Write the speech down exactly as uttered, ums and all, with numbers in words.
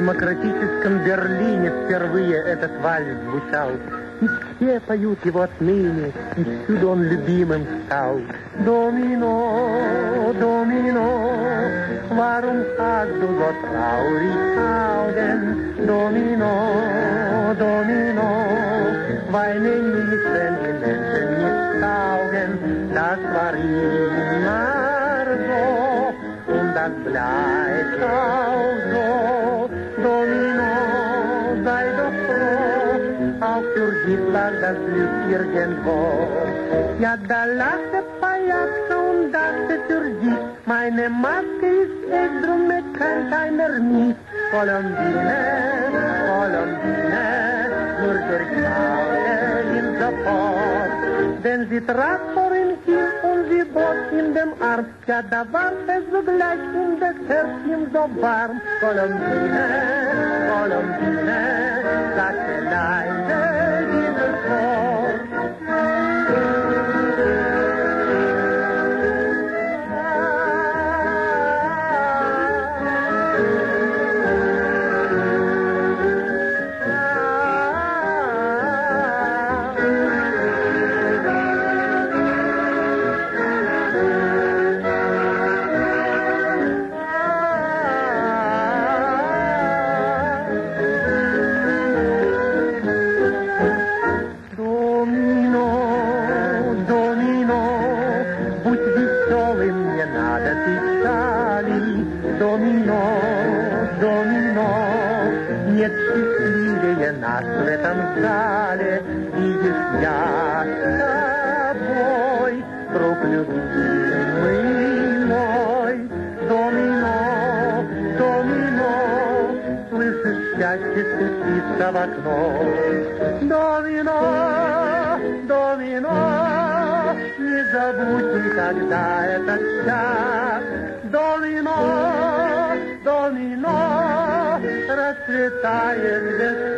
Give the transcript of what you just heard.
демократическом Берлине впервые этот вальс звучал. И все поют его отныне, и всюду он любимым стал. Домино, домино, warum hast du so traurig Augen? Domino, domino, weinen nicht, wenn die Menschen nicht taugen. Das war immer so, und das bleibt auch so. Domino, sei doch froh, auch für dich lag das Glück irgendwo. Ja, da lachte Pajace und dachte für dich, meine Maske ist echt, drum erkennt keiner mich. Colombine, Colombine, nur durch Auge ihm sofort. Denn sie trat vor ihm hin und sie bot in dem Arm. Ja, da war es sogleich und das Herz ihm so warm. Colombine, Colombine, sagte leise dieses Wort. Нас в этом зале видишь я с тобой, друг любимый мой. Домино, домино, слышишь, счастье стучится в окно. Домино, домино, не забудь никогда этот час. Домино, домино, расцветает весна.